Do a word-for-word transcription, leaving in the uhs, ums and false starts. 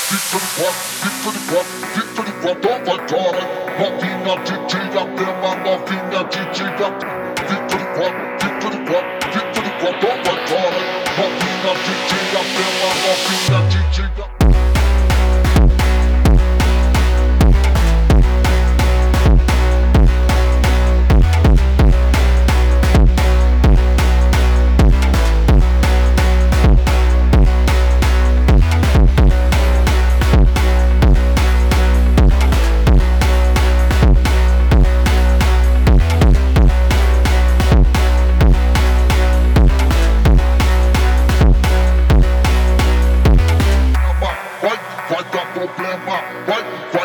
fica de quatro, fica de quatro, fica de quatro, oh vai cara. Novinha de dia, tema, novinha de dia. Fica de quatro, fica de quatro, fica de quatro, oh vai cara. Novinha de dia, tema, novinha de dia. Vai dar problema, vai, vai.